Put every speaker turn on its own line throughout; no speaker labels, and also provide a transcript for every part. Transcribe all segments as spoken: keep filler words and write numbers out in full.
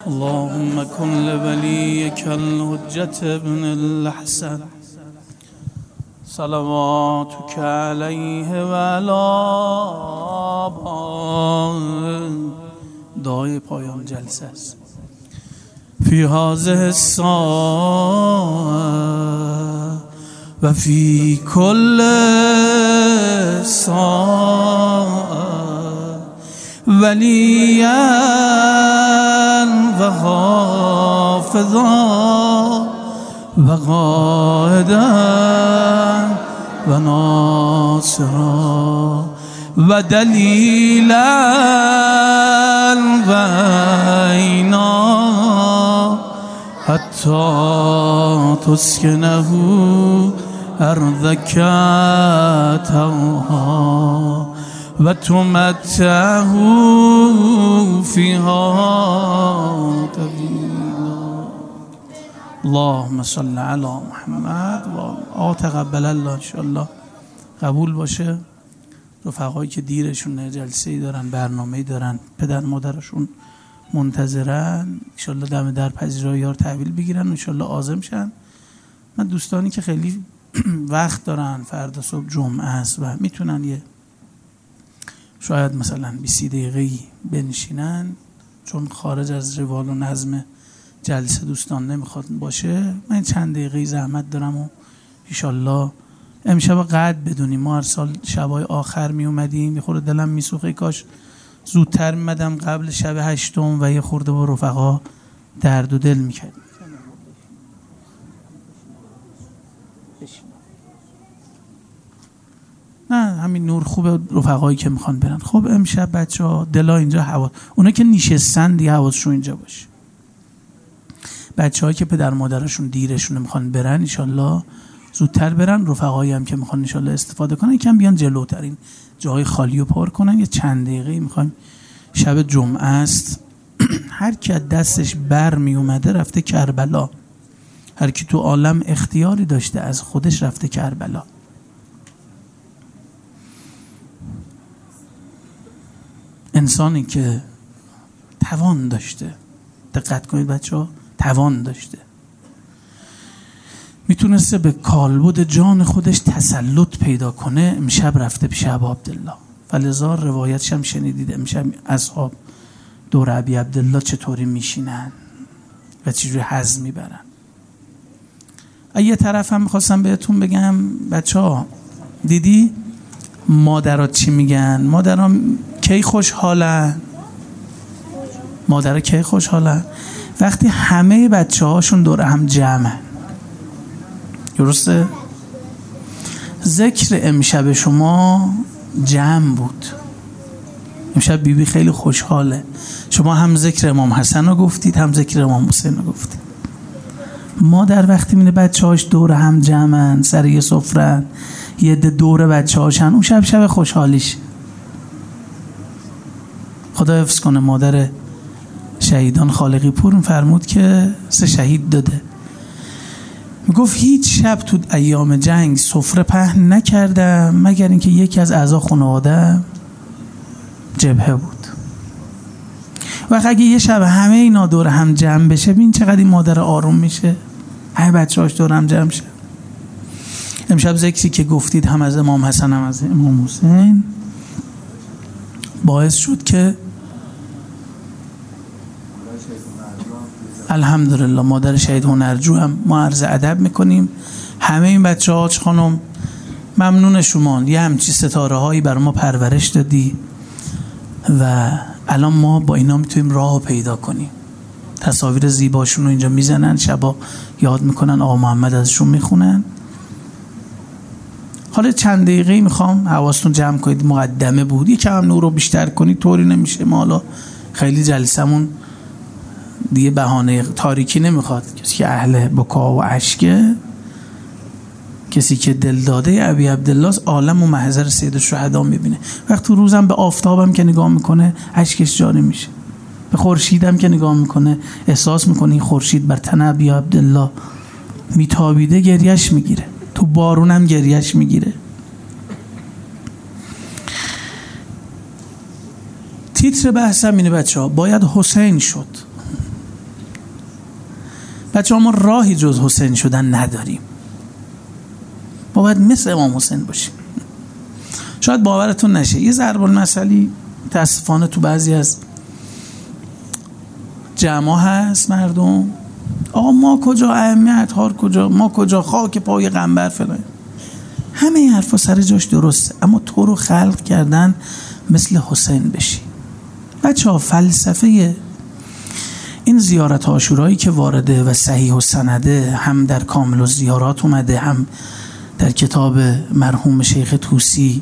اللهم كن لوليك الحجة ابن الحسن صلواتك علیه و علی آبائه. دعای پایان جلسه است. فی هذه الساعه و فی کل ساعه ولیا و حافظا و قائدا و ناصرا و دلیلا و عینا حتی تسکنه ارضک طوعا و تمتعه فیها طویلا. اللهم صل علی محمد و آل. تقبل الله. انشاءالله قبول باشه. رفقایی که دیرشون جلسه‌ای دارن، برنامه‌ای دارن، پدر مادرشون منتظرن، انشاءالله دم در پذیرایی ها رو تحویل بگیرن، انشاءالله عازم شن. من دوستانی که خیلی وقت دارن، فردا صبح جمعه است و میتونن یه شاید مثلا بیست دقیقه‌ای بنشینن، چون خارج از روال و نظم جلسه دوستان نمیخواد باشه، من چند دقیقه زحمت دارم و انشالله امشب قدر بدونیم. ما هر سال شبای آخر می اومدیم، یه خورده دلم میسوخه کاش زودتر میمدم قبل شب هشتم و یه خورده با رفقا درد و دل میکردیم. نه همین نور خوبه، رفقایی که میخوان برن. خب امشب بچه ها دلا اینجا هوا، اونا که نشستن دیگه حواسشون اینجا باشه. بچه هایی که پدر مادرشون دیرشون میخوان برن انشالله زودتر برن. رفقایی هم که میخوان انشالله استفاده کنن یکم بیان جلوتر، این جای خالی رو پر کنن. یه چند دقیقه میخوایم، شب جمعه است. هر کی از دستش بر می اومده رفته کربلا، هر کی تو عالم اختیاری داشته از خودش رفته کربلا. انسانی که توان داشته، دقت کنید بچه ها، توان داشته، میتونسته به کالبد جان خودش تسلط پیدا کنه، امشب رفته پیش ابا عبدالله. فلذا روایتش هم شنیدید امشب اصحاب دور ابی عبدالله چطوری میشینن و چجوری هضم میبرن. یه طرف هم میخواستم بهتون بگم بچه ها، دیدی مادرات چی میگن؟ مادران کی خوشحالن؟ مادرها کی خوشحالن؟ وقتی همه بچه هاشون دور هم جمعن. درسته؟ ذکر امشب شما جمع بود. امشب بیبی خیلی خوشحاله. شما هم ذکر امام حسن رو گفتید، هم ذکر امام حسین رو گفتید. مادر وقتی میینه بچه هاش دور هم جمعن، سر یه سفرن، یه ده دور بچه هاشن، اون شب شب خوشحالیش. خدا حفظ کنه مادر شهیدان خالقی پور فرمود که سه شهید داده. میگفت هیچ شب تو ایام جنگ سفره پهن نکردم مگر اینکه یکی از اعضا خانواده جبهه بود. و اگه یه شب همه اینا دور هم جمع بشه، ببین چقدر این مادر آروم میشه، همه بچه‌هاش دور هم جمع شه. امشب ذکری که گفتید هم از امام حسن هم از امام حسین باعث شد که الحمدلله مادر شهید هنرجو هم ما عرض ادب میکنیم. همه این بچه ها خانم ممنون شما، یه همچی ستاره هایی بر ما پرورش دادی و الان ما با اینا میتونیم راه پیدا کنیم. تصاویر زیباشون رو اینجا میزنن، شبا یاد میکنن، آقا محمد ازشون میخونن. حالا چند دقیقه میخوام حواستون جمع کنید، مقدمه بود، یکم هم نور رو بیشتر کنید، طوری نمیشه ما حالا خیلی جلسمون دیگه بهانه تاریکی نمیخواد. کسی که اهل بکا و اشکه، کسی که دل داده ابی عبدالله عالم و محضر سید الشهدا میبینه. وقت تو روزم به آفتابم که نگاه میکنه اشکش جاری میشه، به خورشیدم که نگاه میکنه احساس میکنه این خورشید بر تن ابی عبدالله میتابیده، گریش میگیره، تو بارونم گریش میگیره. تیتر بحثم اینه بچه ها، باید حسین شد. بچه ها ما راهی جز حسین شدن نداریم. ما باید مثل امام حسین باشیم. شاید باورتون نشه یه ضرب المثلی متاسفانه تو بعضی از جمع هست مردم، آقا ما کجا اهمیت هار کجا، ما کجا خاک پای قنبر فلان. همه این حرفا سر جاش درسته، اما تو رو خلق کردن مثل حسین بشی. بچه ها فلسفه این زیارت عاشورایی که وارده و صحیح و سنده، هم در کامل الزیارات اومده، هم در کتاب مرحوم شیخ طوسی،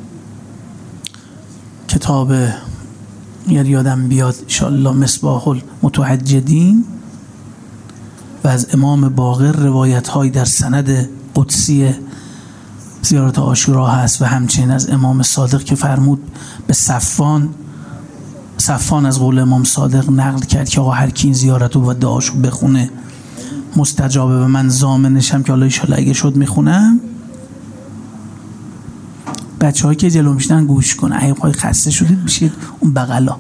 کتاب یاد یادم بیاد انشاءالله مصباح المتوحدین، و از امام باقر روایت های در سند قدسی زیارت عاشورا هست، و همچنین از امام صادق که فرمود به صفوان صفوان از قول امام صادق نقل کرد که آقا هر کی این زیارت و دعاشو بخونه مستجابه، و من ضامنشم که الله انشاءالله اگه شد میخونم. بچه هایی که جلو میشنن گوش کنه، اگه خواهی خسته شدید بشید اون بغلا.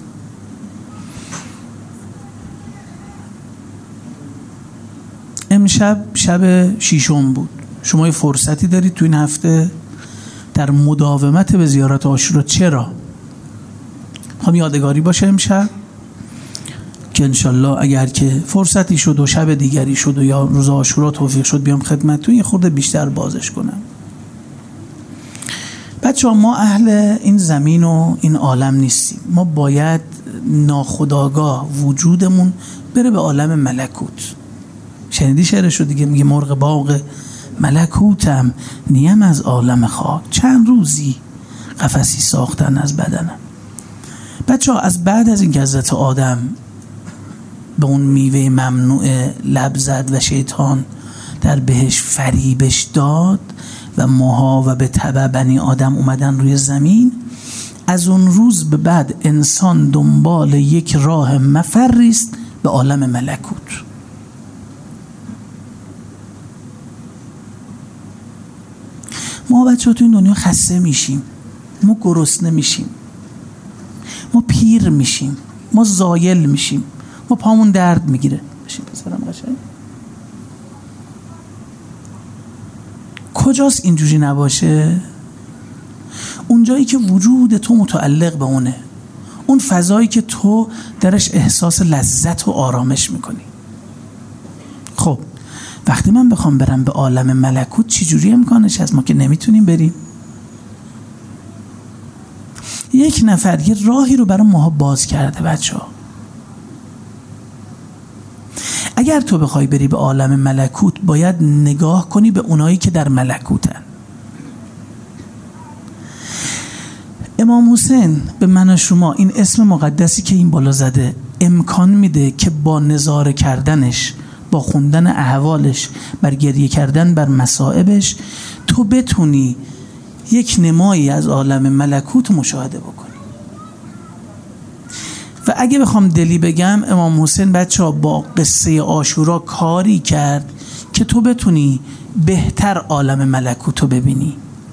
امشب شب شیشم بود. شما یه فرصتی دارید تو این هفته در مداومت به زیارت عاشورا. چرا؟ هم یادگاری باشه امشب که انشالله اگر که فرصتی شد و شب دیگری شد و یا روز عاشورا توفیق شد بیام خدمتتون یه خورده بیشتر بازش کنم. بچه ها ما اهل این زمین و این عالم نیستیم. ما باید ناخودآگاه وجودمون بره به عالم ملکوت. شنیدی شعرشو دیگه؟ میگه مرغ باغ ملکوتم نیم از عالم خاک، چند روزی قفسی ساختن از بدنم. بچه ها از بعد از این که حضرت آدم به اون میوه ممنوع لب زد و شیطان در بهش فریبش داد و ماها و به تبع بنی آدم اومدن روی زمین، از اون روز به بعد انسان دنبال یک راه مفری است به عالم ملکوت. ما بچه ها تو این دنیا خسته میشیم، ما گرسنه میشیم، ما پیر میشیم، ما زایل میشیم، ما پامون درد میگیره. بشین پسرم قشنگ. کجاست اینجوری نباشه؟ اونجایی که وجود تو متعلق به اونه، اون فضایی که تو درش احساس لذت و آرامش میکنی. خب وقتی من بخوام برم به عالم ملکوت چی جوری امکانش هست؟ ما که نمیتونیم بریم. یک نفر یه راهی رو برای ماها باز کرده. بچه ها اگر تو بخوای بری به عالم ملکوت باید نگاه کنی به اونایی که در ملکوتن. امام حسین به من و شما این اسم مقدسی که این بالا زده امکان میده که با نظاره کردنش، با خوندن احوالش، بر گریه کردن بر مصائبش، تو بتونی یک نمایی از عالم ملکوت مشاهده بکنی. و اگه بخوام دلی بگم، امام حسین بچه ها با قصه عاشورا کاری کرد که تو بتونی بهتر عالم ملکوت رو ببینی.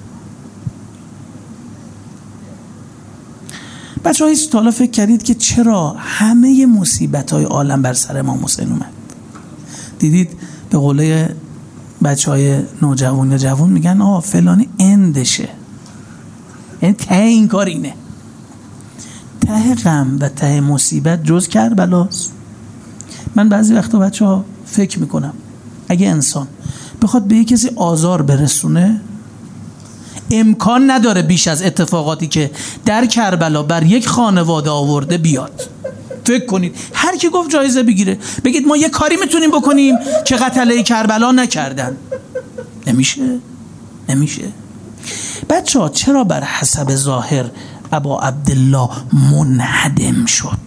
بچه ها هیچ حالا فکر کردید که چرا همه مصیبت های عالم بر سر امام حسین اومد؟ دیدید به قوله بچه های نوجوان یا جوان میگن آه فلانی اندشه، یعنی ته این کار اینه. ته غم و ته مصیبت جز کربلاست. من بعضی وقتا بچه ها فکر میکنم اگه انسان بخواد به یک کسی آزار برسونه امکان نداره بیش از اتفاقاتی که در کربلا بر یک خانواده آورده بیاد. فکر کنید هر کی گفت جایزه بگیره، بگید ما یه کاری میتونیم بکنیم که قتله کربلا نکردن. نمیشه نمیشه. بچه ها چرا بر حسب ظاهر ابا عبدالله منهدم شد؟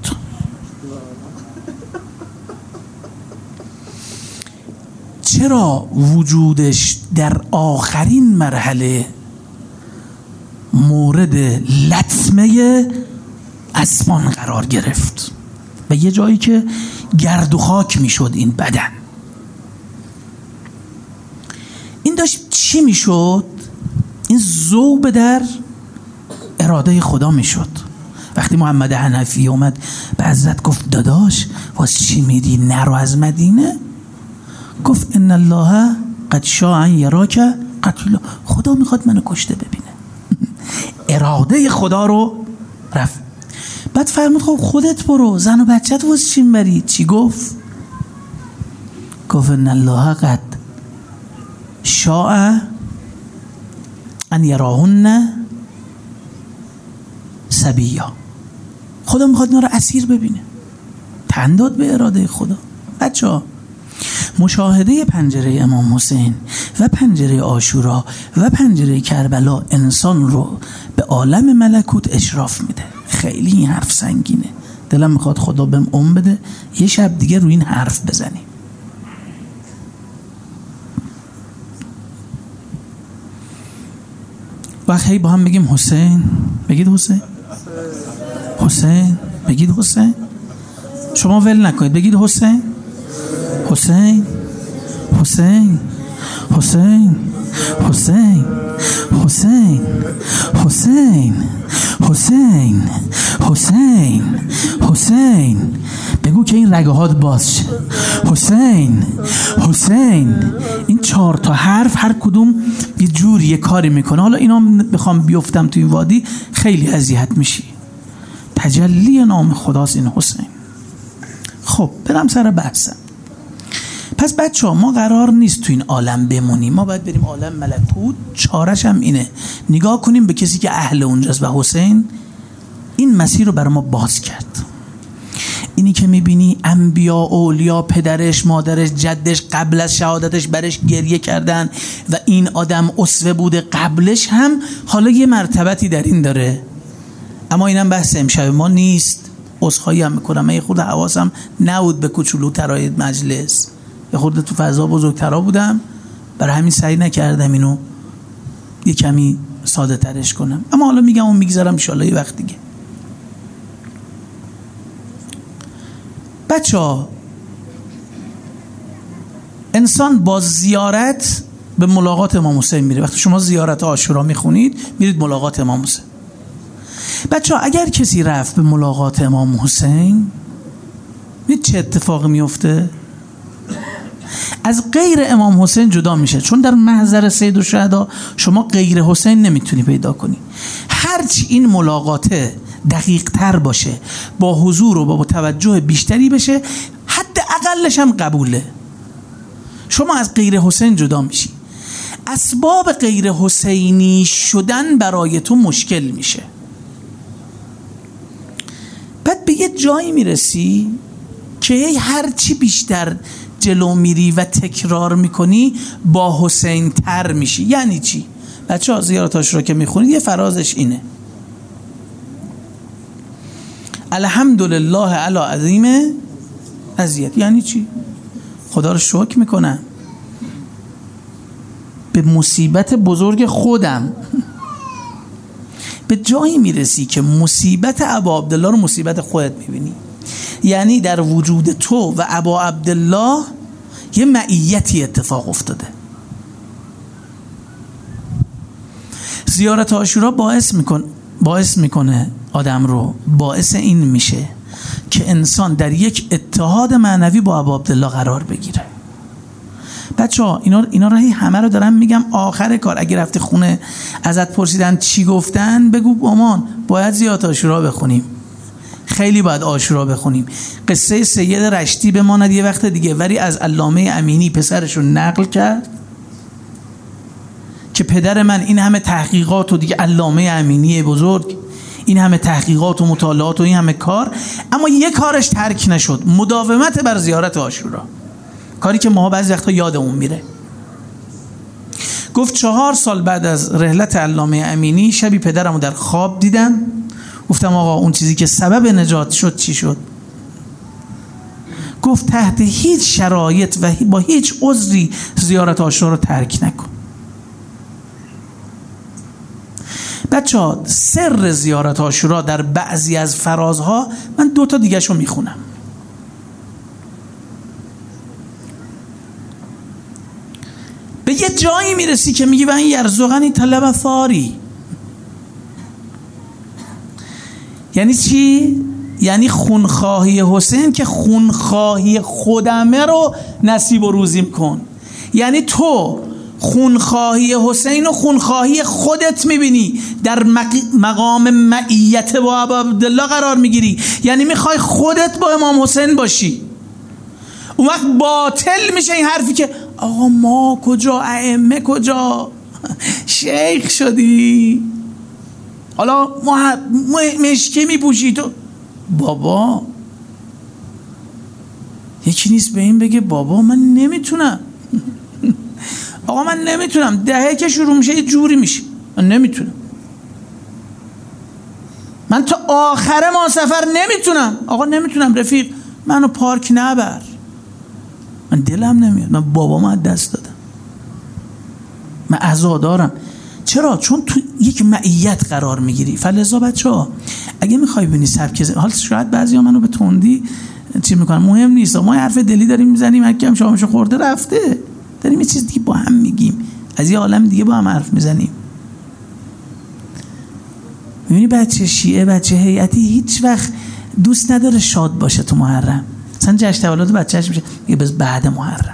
چرا وجودش در آخرین مرحله مورد لطمه اسمان قرار گرفت و یه جایی که گرد و خاک میشد این بدن؟ این داشت چی میشد؟ این ذوب در اراده خدا میشد. وقتی محمد حنفی اومد به حضرت گفت داداش واس چی میری نرو از مدینه؟ گفت ان الله قد شاء ان یراک قتلا، خدا میخواد منو کشته ببینه. اراده خدا رو رفت. بعد فرمود خب خودت برو، زن و بچت واسه چی میبری؟ چی گفت؟ گفت ان الله قد شاء ان یراهن سبیا، خدا میخواد اینا رو اسیر ببینه. تن داد به اراده خدا. بچه‌ها مشاهده پنجره امام حسین و پنجره عاشورا و پنجره کربلا انسان رو به عالم ملکوت اشراف میده. خیلی این حرف سنگینه. دلم میخواد خدا بهم عمر بده یه شب دیگه روی این حرف بزنیم. وقتی با هم بگیم حسین، بگید حسین، حسین، بگید حسین. شما ول نکنید، بگید حسین، حسین، حسین، حسین، حسین، حسین، حسین، حسین، حسین، حسین. بگو که این رگه هات باز شه. حسین، حسین. این چهار تا حرف هر کدوم یه جوری یه کاری میکنه. حالا اینا بخوام بیفتم تو این وادی خیلی اذیت میشی. تجلی نام خداست این حسین. خب برم سر بحثم. پس بچه ها ما قرار نیست تو این عالم بمونیم، ما باید بریم عالم ملکوت. چارش هم اینه، نگاه کنیم به کسی که اهل اونجاست و حسین این مسیر رو برای ما باز کرد. اینی که میبینی انبیا، اولیا، پدرش، مادرش، جدش قبل از شهادتش برش گریه کردن و این آدم اسوه بوده قبلش هم، حالا یه مرتبتی در این داره. اما اینم بحث امشب ما نیست. عذرخواهی هم میکنم، من یه خورده حواسم نبود به کوچولوترای مجلس، یه خورده تو فضا بزرگترا بودم، برای همین سعی نکردم اینو یه کمی ساده ترش کنم. اما حالا میگم و میگذارم انشالله یه وقت دیگه. بچه ها انسان با زیارت به ملاقات امام حسین میره. وقتی شما زیارت عاشورا میخونید میرید ملاقات امام حسین. بچه ها اگر کسی رفت به ملاقات امام حسین، میدید چه اتفاقی میفته؟ از غیر امام حسین جدا میشه، چون در محضر سید الشهدا شما غیر حسین نمیتونی پیدا کنی. هرچی این ملاقاته دقیق تر باشه، با حضور و با توجه بیشتری بشه، حد اقلش هم قبوله. شما از غیر حسین جدا میشی، اسباب غیر حسینی شدن برای تو مشکل میشه. بعد به یه جایی میرسی که هرچی بیشتر جلو میری و تکرار میکنی با حسین تر میشی. یعنی چی؟ بچه ها زیارت عاشورا که میخونید یه فرازش اینه: الحمدلله علی عظیم اذیت. یعنی چی؟ خدا رو شکر میکنم به مصیبت بزرگ خودم. به جایی میرسی که مصیبت ابا عبدالله رو مصیبت خودت میبینی. یعنی در وجود تو و ابا عبدالله یه معیتی اتفاق افتاده. زیارت عاشورا باعث میکن باعث میکنه آدم رو، باعث این میشه که انسان در یک اتحاد معنوی با ابا عبدالله قرار بگیره. بچه ها اینا, اینا رو همه رو دارم میگم آخر کار. اگه رفتی خونه ازت پرسیدن چی گفتن، بگو مامان باید زیارت عاشورا بخونیم، خیلی باید عاشورا بخونیم. قصه سید رشتی بماند یه وقت دیگه، ولی از علامه امینی پسرشون نقل کرد که پدر من این همه تحقیقات و دیگه، علامه امینی بزرگ، این همه تحقیقات و مطالعات و این همه کار، اما یه کارش ترک نشد: مداومت بر زیارت عاشورا. کاری که ما بعضی وقتا یادمون میره. گفت چهار سال بعد از رحلت علامه امینی شبی پدرمو در خواب دیدم. گفتم آقا اون چیزی که سبب نجات شد چی شد؟ گفت تحت هیچ شرایط و با هیچ عذری زیارت عاشورا رو ترک نکن. بچه ها سر زیارت عاشورا در بعضی از فرازها، من دو تا دیگه شو میخونم. به یه جایی میرسی که میگی و این یرزقنی طلب ثاری. یعنی چی؟ یعنی خونخواهی حسین که خونخواهی خودمه رو نصیب و روزیم کن. یعنی تو خونخواهی حسین و خونخواهی خودت میبینی، در مقام معیت با ابا عبدالله قرار میگیری، یعنی میخوای خودت با امام حسین باشی. اون وقت باطل میشه این حرفی که آقا ما کجا، ائمه کجا، شیخ شدی حالا مشکی میپوشی تو. بابا یکی نیست به این بگه بابا من نمیتونم آقا من نمیتونم، دهه که شروع میشه یه جوری میشه، من نمیتونم، من تا آخر ما سفر نمیتونم. آقا نمیتونم رفیق منو پارک نبر، من دلم نمیاد، من بابا من دست دادم، من عزا دارم. چرا؟ چون تو یک معیت قرار میگیری. فلذا بچه ها اگه میخوای ببینی سبک، حالا شاید بعضی ها منو به تندی چی میکنن، مهم نیست، ما حرف دلی داریم میزنیم، حکم شامشو خورده رفته، داریم یه چیز دیگه با هم میگیم، از یه عالم دیگه با هم حرف میزنیم. میبینی بچه شیعه، بچه هیئتی هیچ وقت دوست نداره شاد باشه تو محرم، مثلا جشن تولد بچه‌اش میشه یه بس بعد محرم،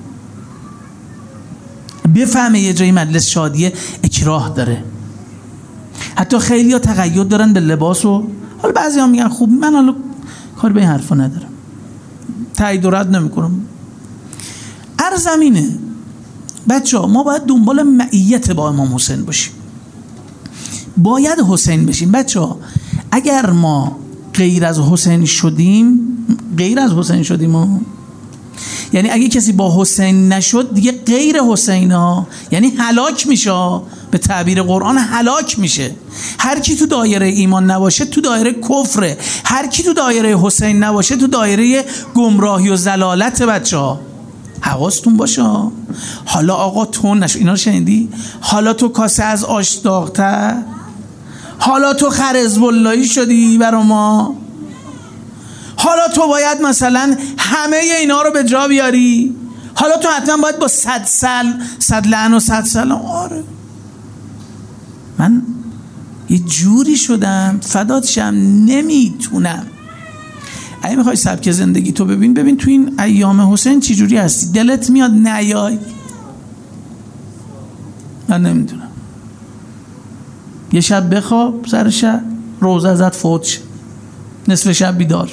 بفهمه یه جایی مجلس شادیه اکراه داره. حتی خیلی ها تقید دارن به لباس و حالا بعضی ها میگن خوب، من حالا کار به این حرفا ندارم، تایید و رد نمی کنم. عرض اینه بچه ها ما باید دنبال معیت با امام حسین باشیم، باید حسین بشیم. بچه ها اگر ما غیر از حسین شدیم، غیر از حسین شدیم ها، یعنی اگه کسی با حسین نشد دیگه غیر حسین ها، یعنی هلاک میشه، به تعبیر قرآن هلاک میشه. هر کی تو دایره ایمان نباشه تو دایره کفره، هر کی تو دایره حسین نباشه تو دایره گمراهی و ضلالت. بچه ها حواستون باشه. حالا آقا تو نشو، اینا رو شنیدی؟ حالا تو کاسه از آش داغ‌تر، حالا تو خر حزب اللهی شدی برا ما، حالا تو باید مثلا همه اینا رو به جا بیاری، حالا تو حتما باید با صد سال صد لعن و صد سلام. آره من یه جوری شدم فدات شم نمیتونم. اگه میخوای سبک زندگی تو ببین، ببین تو این ایام حسین چی جوری هستی، دلت میاد نیای؟ من نمیدونم. یه شب بخواب سر شب روزه ازت فوت شه، نصف شب بیدار،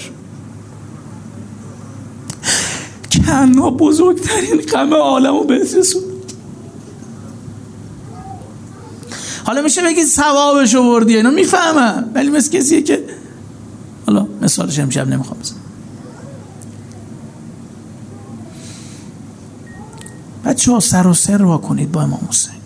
کنا بزرگترین غم عالمو بهت رسون. حالا میشه بگید ثوابشو بردی، اینا میفهمم، ولی مثل کسیه که حالا مثالش امشب نمیخوام بزنم. بچه ها سر و سر وا کنید با امام حسین.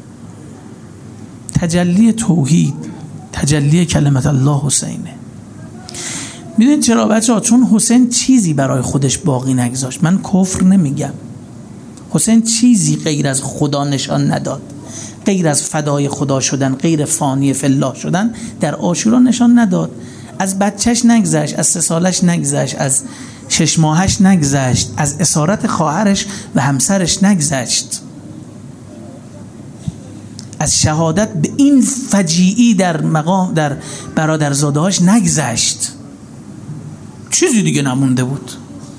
تجلی توحید، تجلی کلمت الله حسینه. میدونید چرا بچه ها؟ چون حسین چیزی برای خودش باقی نگذاشت. من کفر نمیگم، حسین چیزی غیر از خدا نشان نداد، غیر از فدای خدا شدن، غیر فانی فی الله شدن در عاشورا نشان نداد. از بچهش نگذشت، از سه سالش نگذشت، از شش ماهش نگذشت، از اسارت خواهرش و همسرش نگذشت، از شهادت به این فجیعی در مقام در برادرزاده‌هاش نگذشت. چیزی دیگه نمونده بود.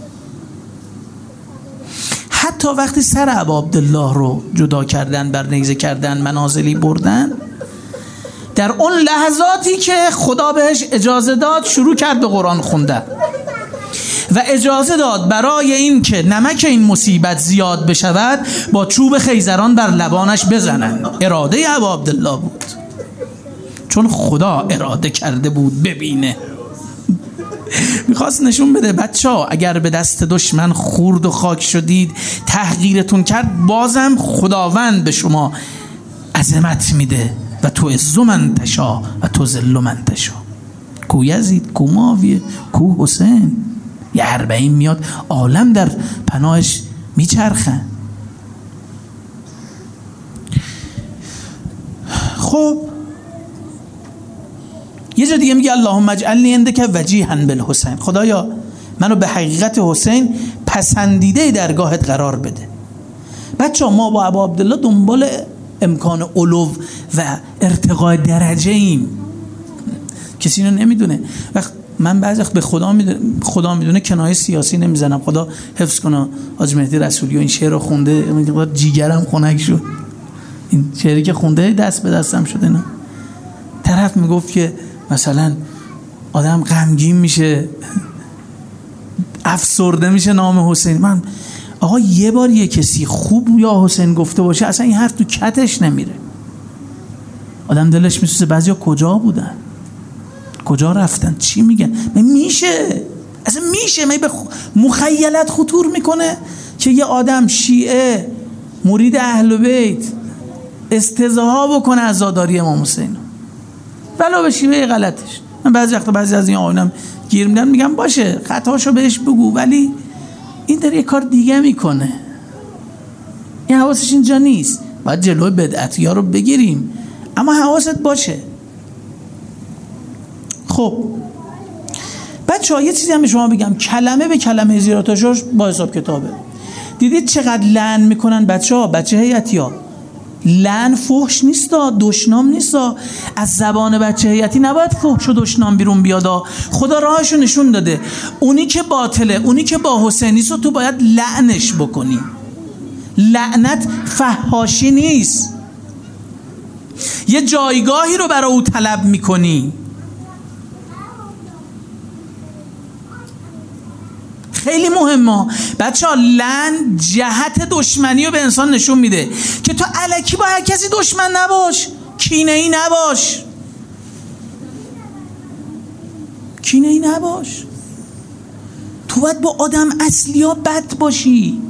حتی وقتی سر ابا عبدالله رو جدا کردن، بر نیزه کردن، منازلی بردن، در اون لحظاتی که خدا بهش اجازه داد شروع کرد به قرآن خوندن و اجازه داد برای این که نمک این مصیبت زیاد بشود با چوب خیزران بر لبانش بزنن. اراده ابا عبدالله بود، چون خدا اراده کرده بود ببینه. میخواست نشون بده بچه ها اگر به دست دشمن خورد و خاک شدید، تحقیرتون کرد، بازم خداوند به شما عظمت میده و تو عز من تشا و تو ذل من تشا. کو یزید، کو معاویه، کو حسین، یه اربعین میاد عالم در پناهش میچرخن. خب یه جا دیگه میگه اللهم اجعلنی عندک وجیها بالحسین، خدایا منو به حقیقت حسین پسندیده درگاهت قرار بده. بچه ها ما با ابا عبدالله دنبال امکان علو و ارتقاء درجه ایم، کسی اینو نمیدونه. وقت من بعضی وقت به خدا میدونه خدا میدونه کنایه سیاسی نمیزنم، خدا حفظ کنه حاج مهدی رسولی و این شعر رو خونده، جیگرم خنک شد. این شعری که خونده دست به دستم شده. نه طرف میگفت که مثلا آدم غمگین میشه، افسرده میشه نام حسین. من آقا یه بار یه کسی خوب یا حسین گفته باشه اصلا این حرف تو کتش نمیره، آدم دلش میسوزه. بعضیا کجا بودن، کجا رفتن، چی میگن؟ من میشه اصلا میشه من به مخیلت خطور میکنه که یه آدم شیعه مرید اهل بیت استزاها بکنه عزاداری امام حسین ولو به شیوه غلطش. من بعضی وقتا بعضی از این آقایونم گیر میدن، میگم باشه خطاشو بهش بگو، ولی این داره یه کار دیگه میکنه، این حواسش اینجا نیست. باید جلوی بدعتی‌ها رو بگیریم، اما حواست باشه. خب بچه‌ها یه چیزی هم به شما بگم، کلمه به کلمه زیارت عاشورا با حساب کتابه. دیدید چقدر لعن میکنن بچه‌ها؟ بچه هیئتی‌ها لعن فحش نیستا، دشنام نیستا. از زبان بچه هیئتی نباید فحش و دشنام بیرون بیادا. خدا راهشو نشون داده. اونی که باطله، اونی که با حسینیست تو باید لعنش بکنی. لعنت فحاشی نیست، یه جایگاهی رو برای او طلب میکنی. خیلی مهمه بچه ها. لعن جهت دشمنی رو به انسان نشون میده که تو الکی با هر کسی دشمن نباش، کینه ای نباش، کینه ای نباش. تو باید با آدم اصلی ها بد باشی.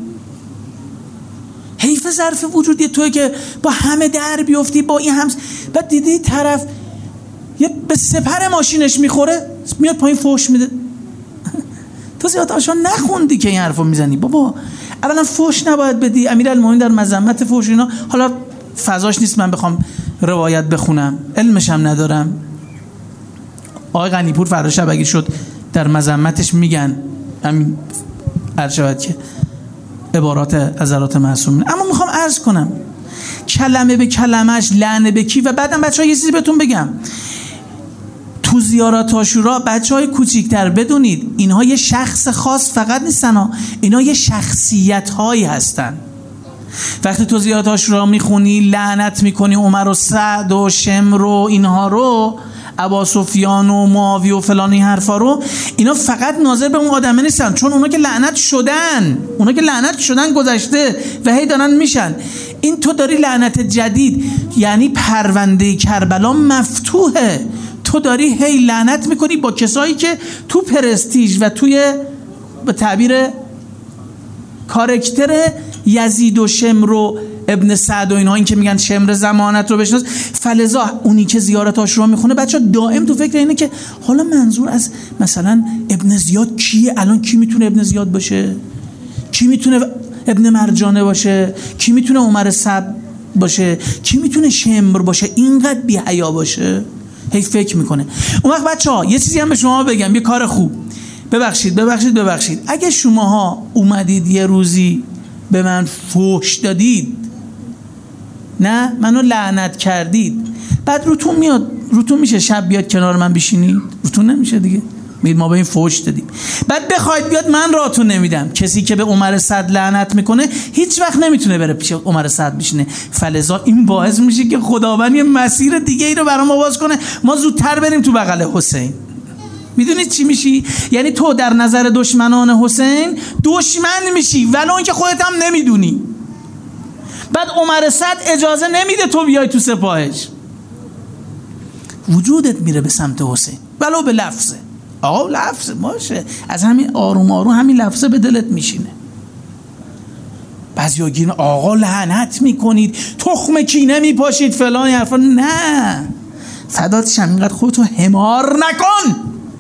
حیف ظرف وجودی توی که با همه در بیفتی، با این هم. بعد دیدی طرف یه به سپر ماشینش میخوره میاد پایین فحش میده. تو زیارت عاشورا نخوندی که این حرفو میزنی بابا. اولا فحش نباید بدی. امیرالمومنین در مذمت فحش اینا، حالا فضاش نیست من بخوام روایت بخونم، علمش هم ندارم. آقای غنیپور فردا شب اگه شد در مذمتش میگن، همین عرض شود که عبارات عزرات معصومین. اما میخوام عرض کنم کلمه به کلمش، لعنه به کی. و بعدم بچه‌ها یه چیزی بهتون بگم، تو زیارت عاشورا بچهای کوچیک‌تر بدونید اینها یه شخص خاص فقط نیستن ها، اینا یه شخصیت هایی هستن. وقتی تو زیارت عاشورا میخونی لعنت میکنی عمر و سعد و شمر و اینها رو، ابا سفیان و معاویه و فلان این حرفا رو، اینا فقط ناظر به اون آدمه نیستن، چون اونا که لعنت شدن، اونا که لعنت شدن گذشته و هی دارن میشن. این تو داری لعنت جدید، یعنی پرونده کربلا مفتوحه، تو داری هی لعنت میکنی با کسایی که تو پرستیژ و توی به تعبیر کاراکتر یزید و شمر و ابن سعد و اینها، این که میگن شمر زمانت رو بشناس. فلذا اونی که زیارت عاشورا میخونه بچه دائم تو فکر اینه که حالا منظور از مثلا ابن زیاد کیه؟ الان کی میتونه ابن زیاد باشه؟ کی میتونه ابن مرجانه باشه؟ کی میتونه عمر سعد باشه؟ کی میتونه شمر باشه؟ اینقدر بی حیا باشه؟ هی فکر میکنه. اون وقت بچه‌ها یه چیزی هم به شما بگم، یه کار خوب، ببخشید ببخشید ببخشید اگه شماها اومدید یه روزی به من فحش دادید، نه منو لعنت کردید، بعد روتون میاد، روتون میشه شب بیاد کنار من بشینید؟ روتون نمیشه دیگه. میگید ما به این فحش دادیم، بعد بخواید بیاد من راهتون نمیدم. کسی که به عمر سعد لعنت میکنه هیچ وقت نمیتونه بره پیش عمر سعد بشینه. فلذا این باعث میشه که خداوند یه مسیر دیگه ای رو برام باز کنه، ما زودتر بریم تو بغل حسین. میدونید چی میشی؟ یعنی تو در نظر دشمنان حسین دشمن میشی ولو اینکه خودت هم نمیدونی. بعد عمر سعد اجازه نمیده تو بیای تو سپاهش، وجودت میره به سمت حسین ولو به لفظه. آقا لفظ باشه، از همین آروم آروم همین لفظه به دلت میشینه. بعضیا گیرن آقا لعنت میکنید، تخم کینه میپاشید فلان حرفا. نه فدات شم، اینقدر خودتو حمار نکن.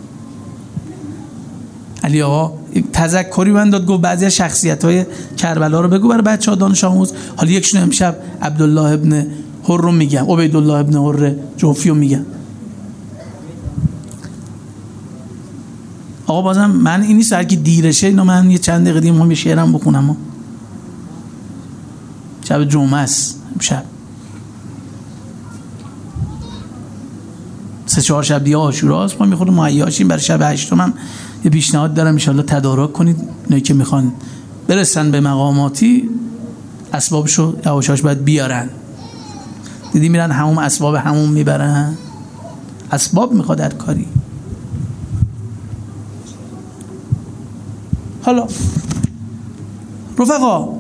علی آقا تذکری من داد، گفت بعضی از شخصیت‌های کربلا رو بگو برای بچه‌ها دانش آموز. حالا یکشون امشب عبدالله ابن حر رو میگم، عبیدالله ابن حر جوفی رو میگم. آقا بازم من این نیست هر کی دیرشه، اینو من یه چند دقیقه دیگه میخوام یه شعرم بخونم. شب جمعه است امشب، سه چهار شب دیگه عاشوراست، ما میخوریم مهیاشیم برای شب هشتم. هم یه پیشنهاد دارم ان شاءالله تدارک کنید، اونایی که میخوان برسن به مقاماتی اسبابشو یواشاش باید بیارن. دیدی میرن همون اسباب همون میبرن، اسباب میخواد هر کاری. حالا رفقا،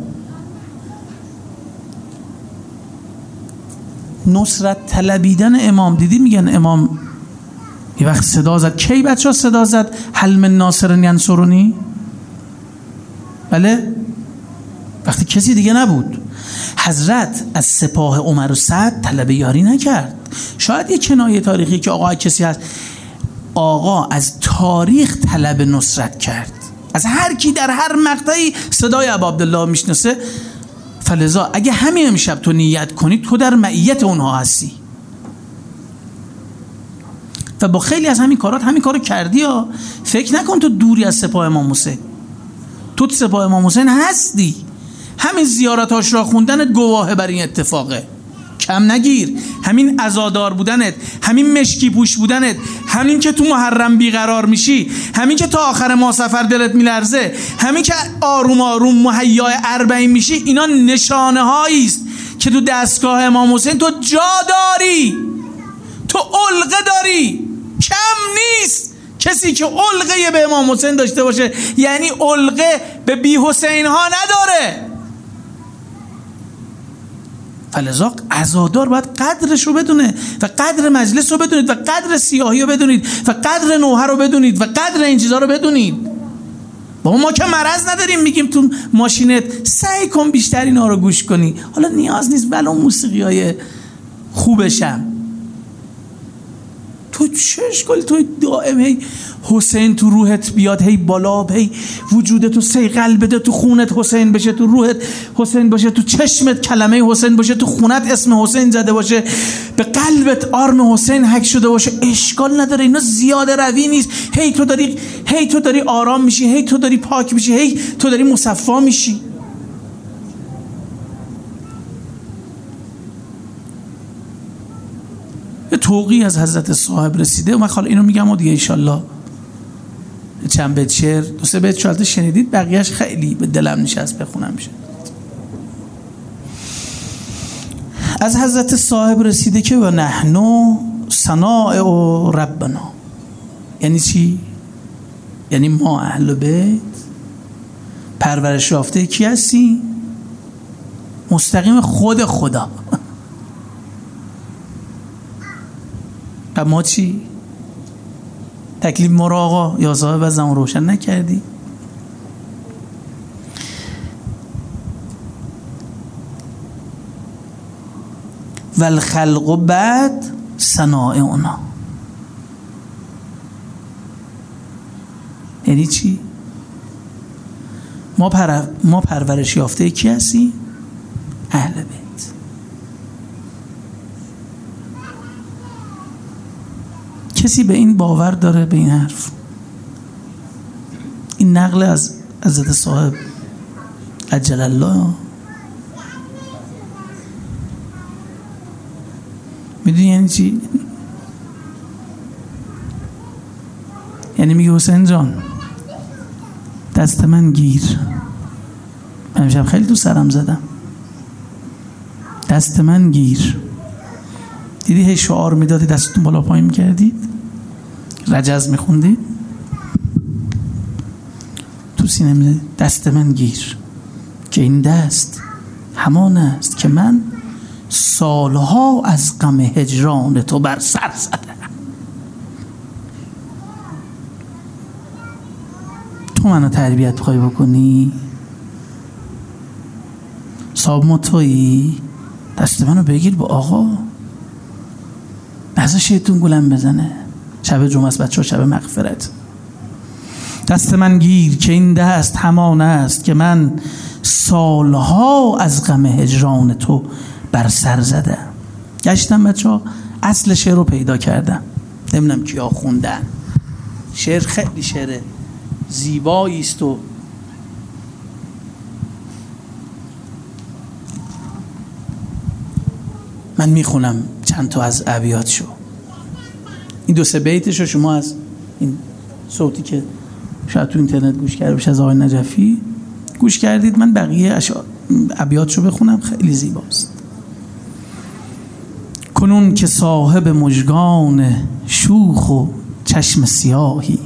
نصرت طلبیدن امام، دیدی میگن امام یه وقت صدا زد. کی بچه ها صدا زد؟ هل من ناصر ینصرنی؟ بله، وقتی کسی دیگه نبود. حضرت از سپاه عمر و سعد طلب یاری نکرد. شاید یه کنایه تاریخی که آقا کسی هست، آقا از تاریخ طلب نصرت کرد. از هر کی در هر مقطعی صدای ابا عبدالله میشناسه. فلذا اگه همین امشب تو نیت کنی تو در معیت اونها هستی و با خیلی از همین کارات همین کارو کردی ها. فکر نکن تو دوری از سپاه امام حسین، تو سپاه امام حسین هستی. همین زیارتاش را خوندنت گواهه بر این اتفاقه، کم نگیر. همین عزادار بودنت، همین مشکی پوش بودنت، همین که تو محرم بیقرار میشی، همین که تا آخر ماه سفر دلت میلرزه، همین که آروم آروم مهیای اربعین میشی، اینا نشانه هایی است که تو دستگاه امام حسین تو جا داری، تو علقه داری. کم نیست کسی که علقه به امام حسین داشته باشه، یعنی علقه به بی حسین ها نداره. فلذا عزادار باید قدرش رو بدونه و قدر مجلس رو بدونید و قدر سیاهی رو بدونید و قدر نوحه رو بدونید و قدر این چیزها رو بدونید. با ما که مرض نداریم میگیم تو ماشینت سعی کن بیشتر اینا رو گوش کنی. حالا نیاز نیست ولو موسیقی های خوبشم. تو چه اشکالی تو دائم هی حسین تو روحت بیاد، هی بالا، هی وجودت تو سیقل بده، تو خونت حسین بشه، تو روحت حسین باشه، تو چشمت کلمه حسین باشه، تو خونت اسم حسین زده باشه، به قلبت آرم حسین حک شده باشه. اشکال نداره، اینا زیاده روی نیست. هی تو داری هی تو داری آرام میشی، هی تو داری پاک میشی، هی تو داری مصفا میشی. یه توقی از حضرت صاحب رسیده و من حالا اینو میگم و دیگه انشالله چند بیت شعر، دو سه بیت شالته شنیدید، بقیهش خیلی به دلم نشست بخونم میشه. از حضرت صاحب رسیده که و نحنو صنائع و ربنا. یعنی چی؟ یعنی ما اهل بیت پرورش یافته کی هستی؟ مستقیم خود خدا. و ما چی؟ تکلیف ما را آقا یا صاحب از زمان روشن نکردی؟ والخلق بعد صنائعنا. یعنی چی؟ ما پر... ما پرورش یافته کی هستی؟ اهل بیت. کسی به این باور داره، به این حرف؟ این نقل از حضرت صاحب عجل الله. میدونی یعنی چی؟ یعنی میگه حسین جان دست من گیر. من امشب خیلی تو سرم زدم، دست من گیر. دیدی هی شعار میدادی دستتون بالا پایین میکردید، رجز میخوندید، تو سینه میدادید دست من گیر که این دست همان است که من سالها از غم هجران تو بر سر زدم. تو منو تربیت خواهی بکنی؟ صاحب ما تویی؟ دست منو بگیر با آقا، نزا شیطون گولم بزنه. شب جمعه است بچه ها، شب مغفرت. دست من گیر که این دست همان است که من سالها از غم هجران تو بر سر زدم. گشتم بچه ها اصل شعر رو پیدا کردم، نمیدونم کیا خوندن. شعر خیلی شعر زیبایی است و من میخونم چند تا از ابیاتشو. این دو سه بیتش رو شما از این صوتی که شاید تو اینترنت گوش کرده بشه از آقای نجفی گوش کردید، من بقیه اشعار ابیاتشو بخونم، خیلی زیباست. کنون که صاحب مژگان شوخ و چشم سیاهی.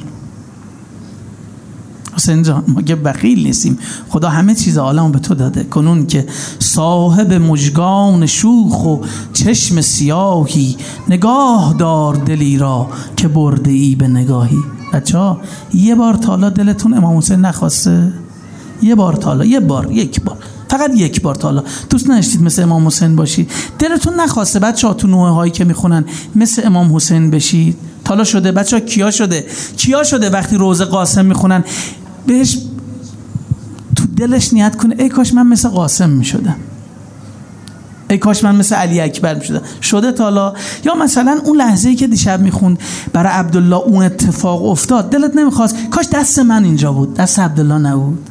حسین جان ما که بخیل نیستیم، خدا همه چیز عالمو به تو داده. کنون که صاحب مژگان شوخ و چشم سیاهی، نگاه دار دلی را که برده ای به نگاهی. بچه‌ها یه بار تا حالا دلتون امام حسین نخواسته؟ یه بار تا حالا، یه بار، یک بار، فقط یک بار تا حالا دوست نداشتید مثل امام حسین باشید؟ دلتون نخواسته بچه‌ها تو نوحه هایی که میخونن مثل امام حسین بشید؟ تا حالا شده بچه‌ها؟ کیا شده؟ کیا شده وقتی روزه قاسم میخونن بهش تو دلش نیت کنه ای کاش من مثل قاسم میشدم، ای کاش من مثل علی اکبر میشدم؟ شده تا حالا؟ یا مثلا اون لحظه‌ای که دیشب میخوند برای عبدالله اون اتفاق افتاد، دلت نمیخواست کاش دست من اینجا بود، دست عبدالله نبود؟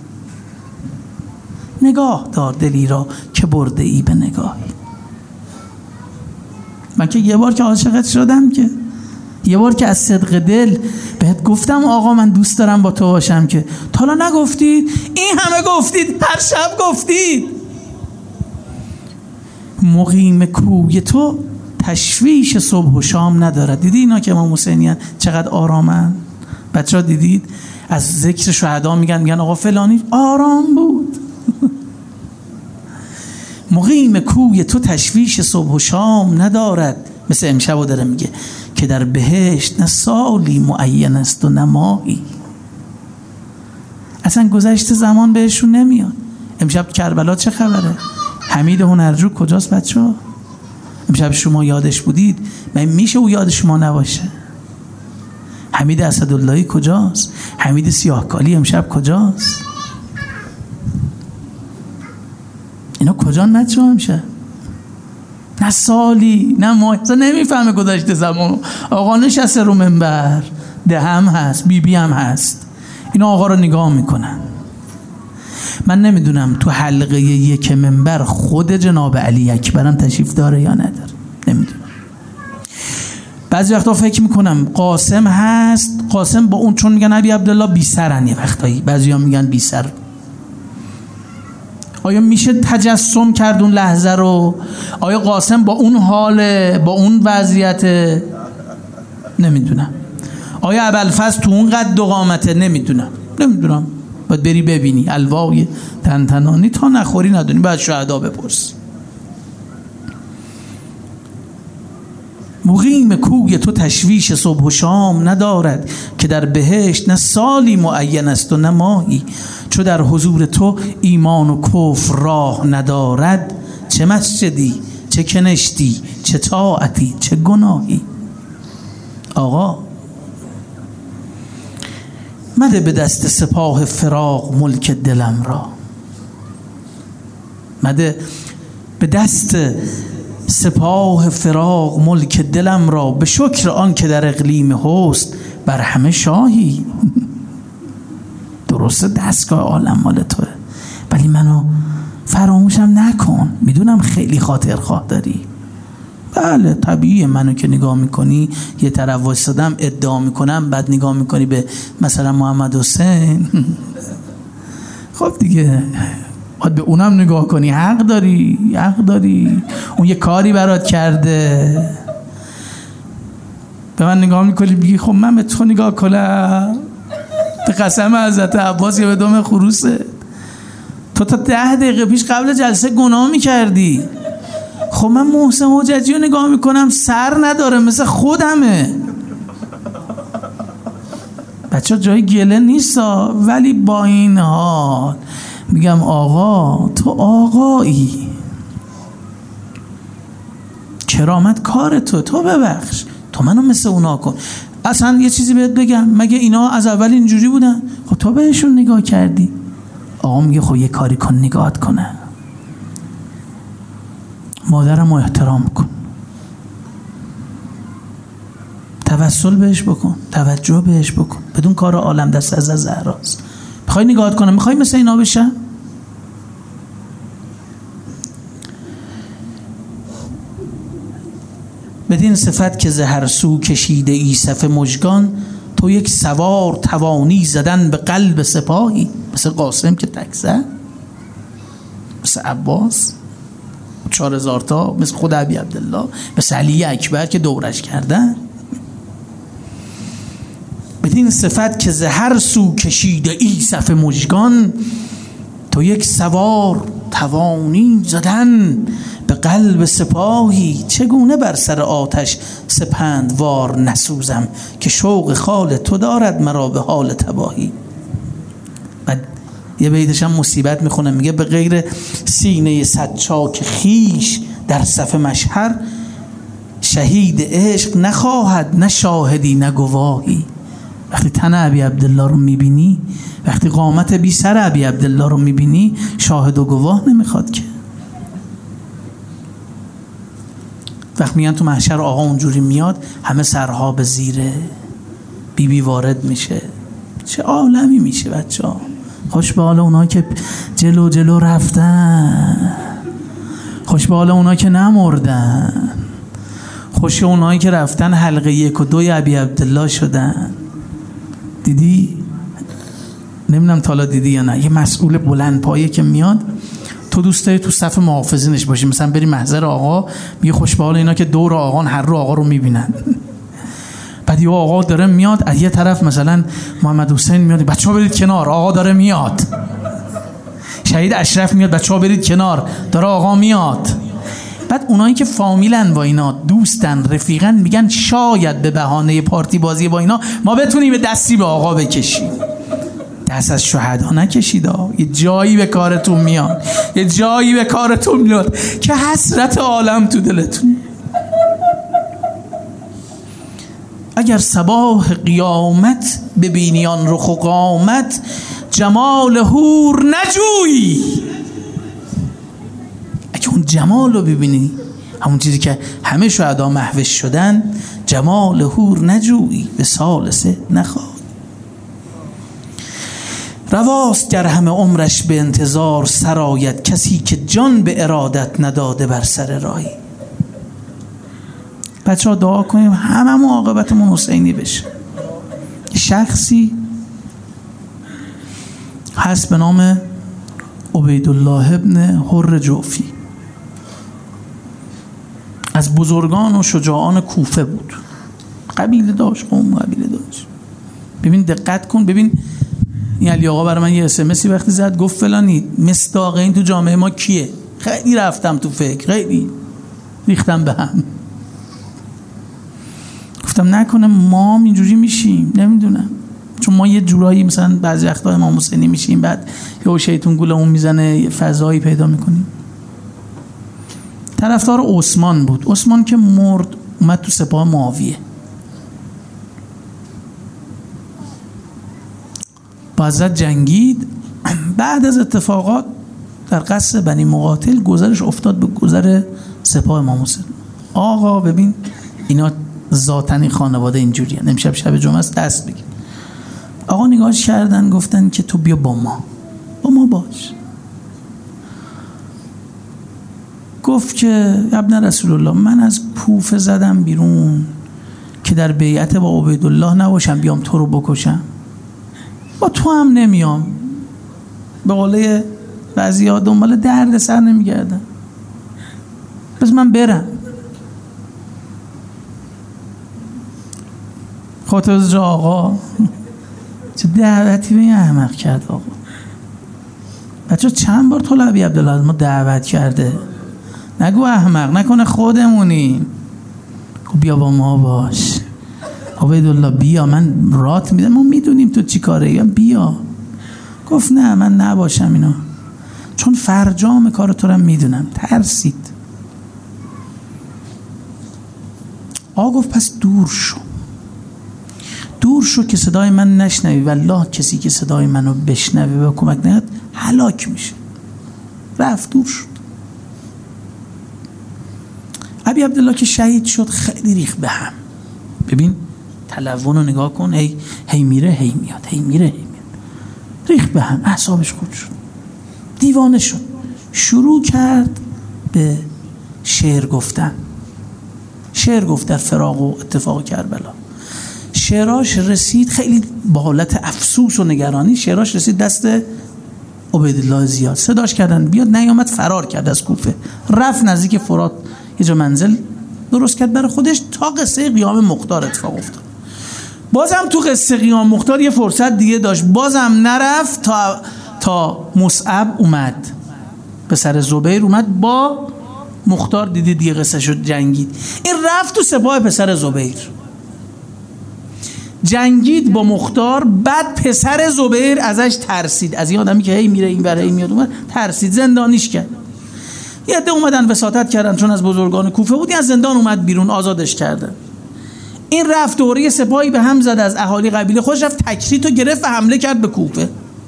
نگاه دار دلی را که برده ای به نگاهی. من که یه بار که عاشقت شدم، که یه بار که از صدق دل بهت گفتم آقا من دوست دارم با تو باشم، که تا حالا نگفتید؟ این همه گفتید، هر شب گفتید. مقیم کوی تو تشویش صبح و شام ندارد. دیدی اینا که امام حسینیان چقدر آرامن؟ بچه ها دیدید از ذکر شهدا میگن میگن آقا فلانی آرام بود. مقیم کوی تو تشویش صبح و شام ندارد، مثل امشب داره میگه که در بهشت نه سالی معین است و نه ماهی. اصلا گذشت زمان بهشون نمیاد. امشب کربلا چه خبره؟ حمید هنرجو کجاست بچه ها؟ امشب شما یادش بودید، من میشه او یاد شما نباشه؟ حمید اسداللهی کجاست؟ حمید سیاهکالی امشب کجاست؟ اینا کجا بچه ها امشب؟ نه سالی نه ماه، نمیفهمه گذشته زمان. آقا نشسته رو منبر، ده هم هست، بی بی هم هست، اینا آقا رو نگاه میکنن. من نمیدونم تو حلقه یک منبر خود جناب علی اکبرم تشریف داره یا نداره، نمیدونم. بعضی وقتا فکر میکنم قاسم هست، قاسم با اون، چون میگن ابی عبدالله بی سرن، یه وقتایی بعضی ها میگن بی سر. آیا میشه تجسم کرد اون لحظه رو؟ آیا قاسم با اون حال، با اون وضعیت؟ نمیدونم. آیا ابوالفضل تو اون قد و قامته؟ نمیدونم نمیدونم باید بری ببینی الوای تنتنانی، تا نخوری ندونی، باید شهدا بپرس. مقیم کوی تو تشویش صبح و شام ندارد، که در بهشت نه سالی معین است و نه ماهی. چو در حضور تو ایمان و کفر راه ندارد، چه مسجدی چه کنشتی چه طاعتی چه گناهی. آقا مده به دست سپاه فراق ملک دلم را، مده به دست سپاه فراق ملک دلم را، به شکر آن که در اقلیم حسن بر همه شاهی. درسته دستگاه عالم مال توه، ولی منو فراموشم نکن. میدونم خیلی خاطر خواه داری، بله طبیعیه. منو که نگاه میکنی یه طرف وایسادم ادعا میکنم، بعد نگاه میکنی به مثلا محمد حسین. خب دیگه باید به اونم نگاه کنی، حق داری، حق داری. اون یه کاری برات کرده، به من نگاه میکنی بگی خب من به تو نگاه کنم؟ به قسم حضرت عباس یا به دم خروسه، تو تا ده دقیقه پیش قبل جلسه گناه میکردی. خب من محسن حجتی رو نگاه میکنم سر نداره، مثل خودمه. بچه جای گله نیست، ولی با این حال میگم آقا تو آقایی، کرامت کار تو، تو ببخش، تو منو مثل اونا کن. اصلا یه چیزی بهت بگم، مگه اینا از اول اینجوری بودن؟ خب تو بهشون نگاه کردی. آقا میگه خب یه کاری کن نگاهت کنه، مادرم رو احترام کن، توسل بهش بکن، توجه بهش بکن، بدون کار عالم دست از زهراست. میخوای نگاهت کنم؟ میخوای مثل اینا بشم؟ بدین صفت که ز هر سو کشیده ای صف مژگان، تو یک سوار توانی زدن به قلب سپاهی. مثل قاسم که تک زد، مثل عباس چهار هزار تا، مثل خود ابی عبدالله، مثل علی اکبر که دورش کردن. بدین صفت که ز هر سو کشیده ای صف مژگان، تو یک سوار توانی زدن به قلب سپاهی. چگونه بر سر آتش سپندوار نسوزم، که شوق خال تو دارد مرا به حال تباهی. بعد یه بیتش هم مصیبت میخونه، میگه به غیر سینه صد چاک خیش در صف مشهر، شهید عشق نخواهد نه شاهدی نه گواهی. وقتی تن ابی عبدالله رو میبینی، وقتی قامت بی سر ابی عبدالله رو میبینی، شاهد و گواه نمیخواد که. وقتی میگن تو محشر آقا اونجوری میاد، همه سرها به زیره، بی بی وارد میشه، چه عالمی میشه بچه ها. خوش به حال اونا که جلو جلو رفتن، خوش به حال اونا که نمردن، خوش اونایی که رفتن حلقه یک و دوی ابی عبدالله شدن. دیدی؟ نمیدونم تالا دیدی یا نه، یه مسئول بلند پایه که میاد، تو دوست داری تو صف محافظینش باشی، مثلا بری محضر آقا، میگه خوش به حال اینا که دور آقان هر رو آقا رو میبینن. بعد یه آقا داره میاد، از یه طرف مثلا محمد حسین میاد، بچه‌ها برید کنار آقا داره میاد. شهید اشرف میاد، بچه‌ها برید کنار داره آقا میاد. بعد اونایی که فامیلن با اینا، دوستن رفیقن، میگن شاید به بهانه پارتی بازی با اینا ما بتونیم به دستی به آقا بکشیم. دست از شهدا نکشید. یه جایی به کارتون میاد، یه جایی به کارتون میاد که حسرت عالم تو دلتون. اگر صباح قیامت ببینی آن رخ و قامت، جمال حور نجویی. اگه اون جمال رو ببینی، همون چیزی که همه شهدا محوش شدن، جمال حور نجویی، به ثالثه نخواه. رواست گر همه عمرش به انتظار سرآید، کسی که جان به ارادت نداده بر سر راهی. بچه ها دعا کنیم هممون عاقبتمون حسینی بشه. شخصی هست به نام عبیدالله ابن حر جوفی، از بزرگان و شجاعان کوفه بود. قبیله داشت، قوم قبیله داشت. ببین دقت کن، ببین این علی آقا برای من یه اس ام اسی وقتی زد، گفت فلانی مصداق این تو جامعه ما کیه؟ خیلی رفتم تو فکر، خیلی ریختم به هم، گفتم نکنه ما هم اینجوری میشیم. نمیدونم، چون ما یه جورایی مثلا بعضی وقتا امام حسینی میشیم، بعد یه شیطون گولمون میزنه، یه فضایی پیدا میکنیم. طرفدار عثمان بود. عثمان که مرد اومد تو سپاه معاویه، با حضرت جنگید. بعد از اتفاقات در قصر بنی مقاتل گذرش افتاد به گذر سپاه امام حسین. آقا ببین اینا ذاتن این خانواده اینجوری هست. امشب شب جمعه است، دست بگیر. آقا نگاهش کردن، گفتن که تو بیا با ما، با ما باش. گفت که ابن رسول الله، من از کوفه زدم بیرون که در بیعت با عبیدالله نباشم، بیام تو رو بکشم. با تو هم نمیام. به قوله بعضی‌ها دنبال درد سر نمیگردن، پس من برم. خاطر جا آقا چه دعوتی به این احمق کرد. آقا بچه چند بار طول ابی عبدالله از ما دعوت کرده، نگو احمق، نکنه خودمونی. بیا با ما باش عبیدالله، بیا من رات میدم، ما میدونیم تو چی کاره، بیا. گفت نه من نباشم اینا، چون فرجام کار تو رو میدونم. ترسید. آقا گفت پس دور شو، دور شو که صدای من نشنوی، والله کسی که صدای منو بشنوه و کمک نهد هلاک میشه. رفت دور شد. ابی عبدالله که شهید شد خیلی ریخت به هم. ببین تلون رو نگاه کن، هی هی میره هی میاد، هی میره هی میاد، ریخت به هم، اعصابش خورد شد، دیوانه شد. شروع کرد به شعر گفتن. شعر گفت در فراق و اتفاق کربلا. شعراش رسید خیلی با حالت افسوس و نگرانی، شعراش رسید دست عبیدالله زیاد. صداش کردن بیاد، نیامد، فرار کرد از کوفه، رفت نزدیک فرات، یه جا منزل درست کرد برای خودش تا قصه قیام مختار اتفاق افتاد. بازم تو قصه قیام مختار یه فرصت دیگه داشت، بازم نرفت تا تا مصعب اومد، پسر زبیر اومد با مختار، دیدی دیگه قصه شد، جنگید. این رفت تو سپاه پسر زبیر، جنگید با مختار. بعد پسر زبیر ازش ترسید، از این آدمی که هی میره این ور هی میاد اون ور، ترسید، زندانیش کرد. یه عده اومدن وساطت کردن، چون از بزرگان کوفه بود، از زندان اومد بیرون، آزادش کردن. این رفت دوره سپاهی به هم زد از اهالی قبیله خودش، رفت تکریت و گرفت و حمله کرد به کوفه.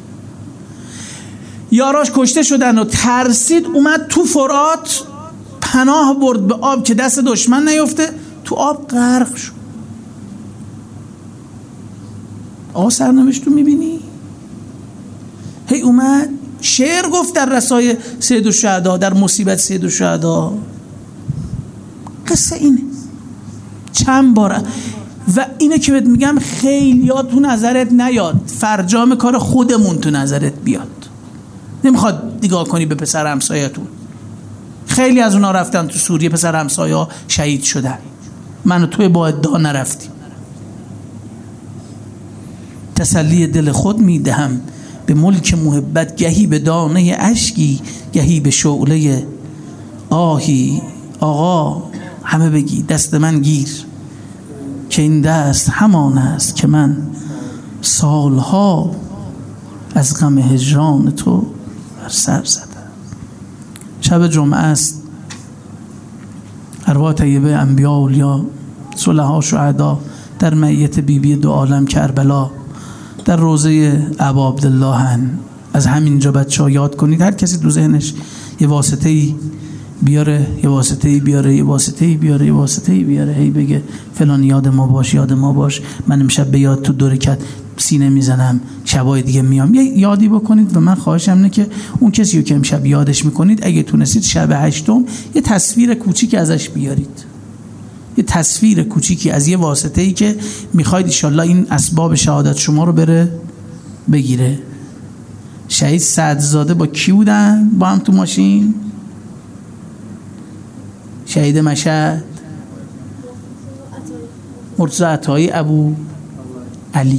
یاراش کشته شدن و ترسید، اومد تو فرات پناه برد به آب که دست دشمن نیفته، تو آب غرق شد. آقا سرنوشت رو میبینی؟ هی اومد شعر گفت در رسای سید الشهدا، در مصیبت سید الشهدا. قصه اینه چند بار. و اینه که بهت میگم خیلیات تو نظرت نیاد، فرجام کار خودمون تو نظرت بیاد. نمیخواد نگاه کنی به پسر همسایتون. خیلی از اونا رفتن تو سوریه، پسر همسایه شهید شدن، من و توی با ادعا نرفتیم. تسلی دل خود میدهم به ملک محبت، گهی به دانه اشکی، گهی به شعله آهی. آقا همه بگی دست من گیر، که این دست همان است که من سالها از غم هجران تو بر سر زدم. شب جمعه است، ارواح طیبه انبیا و اولیا، صلحا شهدا در معیت بیبی دو عالم کربلا در روضه ابا عبدالله هن. از همینجا بچه‌ها یاد کنید، هر کسی تو ذهنش یه واسطه‌ای بیاره، یه واسطه‌ای بیاره، یه واسطه‌ای بیاره، یه واسطه‌ای بیاره، هی بگه فلان یاد ما باش، یاد ما باش. من امشب به یاد تو دو رکعت سینه میزنم، شبای دیگه میام. یه یادی بکنید و من خواهشم اینه که اون کسی رو که امشب یادش میکنید، اگه تونستید شب هشتم یه تصویر کوچیکی ازش بیارید، یه تصویر کوچیکی از یه واسطه‌ای که میخواید ان شاءالله این اسباب شهادت شما رو بره بگیره. شهید سعدزاده با کی بودن با هم تو ماشین؟ شهید مشهد مرتضی عطایی ابو علی.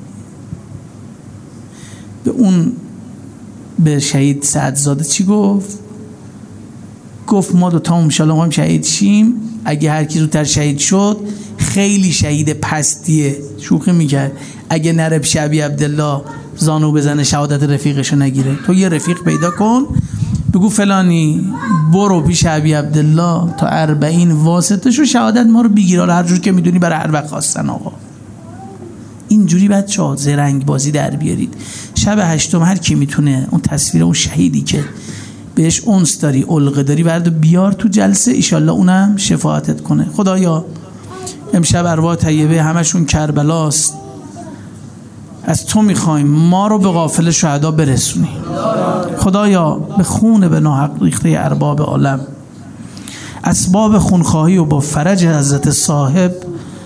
به اون به شهید سعدزاده چی گفت؟ گفت ما دو تا ان شاءالله ما هم شهید شیم. اگه هر کی زودتر شهید شد خیلی شهید پستیه. شوخی میکرد، اگه نره پیش ابی عبدالله زانو بزنه شهادت رفیقشو نگیره. تو یه رفیق پیدا کن، بگو فلانی برو پیش ابی عبدالله تا اربعین واسطه‌شو شهادت ما رو بگیره، هر جور که میدونی برای هر وقت خواستن. آقا اینجوری بچه‌ها زرنگ بازی در بیارید. شب هشتم هر کی میتونه اون تصویر اون شهیدی که بهش اونس داری، علقه داری، برد بیار تو جلسه، ایشالله اونم شفاعتت کنه. خدایا امشب ارواح طیبه همشون کربلاست، از تو میخوایم ما رو به غافل شهدا برسونی. خدایا به خون به ناحق ریخته ارباب عالم اسباب خونخواهی و با فرج حضرت صاحب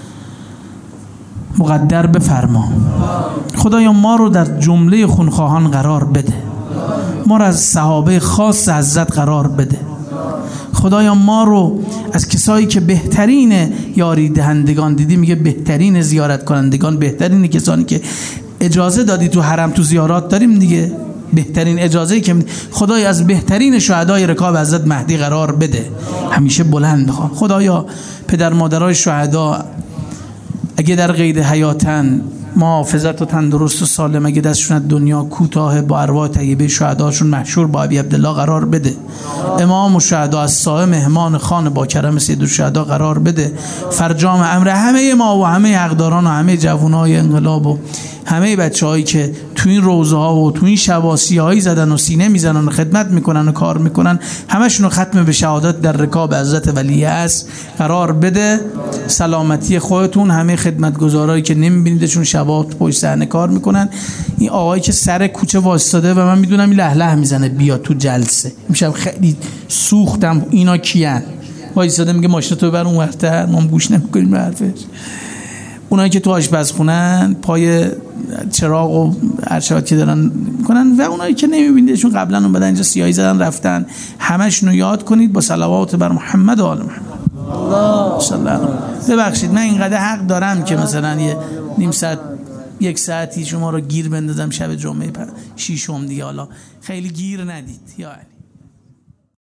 مقدر بفرما. خدایا ما رو در جمله خونخواهان قرار بده، ما رو از صحابه خاص حضرت قرار بده. خدایا ما رو از کسایی که بهترین یاری دهندگان دیدی، میگه بهترین زیارت کنندگان، بهترین کسانی که اجازه دادی تو حرم تو زیارات داریم دیگه، بهترین اجازه‌ای که خدای از بهترین شهدای رکاب حضرت مهدی قرار بده، همیشه بلند بخواه. خدایا پدر مادرای شهدا اگه در قید حیاتن، محافظت و تندرست و سالم، اگه دستشون از دنیا کوتاه، با ارواح طیبه شهداشون محشور با ابی عبدالله قرار بده. امام و شهدا از سایه مهمان خان با کرم سید الشهدا قرار بده. فرجام امر همه ما و همه حقداران و همه جوانای انقلاب و همه بچه‌هایی که تو این روزه ها و تو این شباسی‌هایی زدن و سینه میزنن و خدمت میکنن و کار میکنن، همشون رو ختم به شهادت در رکاب حضرت ولی است قرار بده. سلامتی خودتون، همه خدمتگزارایی که نمیبینیدشون شبات پشت صحنه کار میکنن، این آقایی که سر کوچه واسطاده و من میدونم این له له میزنه بیا تو جلسه، امشب خیلی سوختم اینا کیان، وایساده میگه ماشین تو ببر اونورتر، ما هم گوش نمیکنیم به حرفش. اونایی که تو آشپزخونه‌ن پای چراغ و ارشاد که دارن میکنن و اونایی که نمیبینید چون قبلا اون بدن اینجا سیاهی زدن رفتن، همشون رو یاد کنید با صلوات بر محمد و آل محمد. الله صلی الله علیه. ببخشید من اینقدر حق دارم که مثلا یه نیم ساعت یک ساعتی شما رو گیر بندازم شب جمعه شیشم دیگه، حالا خیلی گیر ندید یا علی.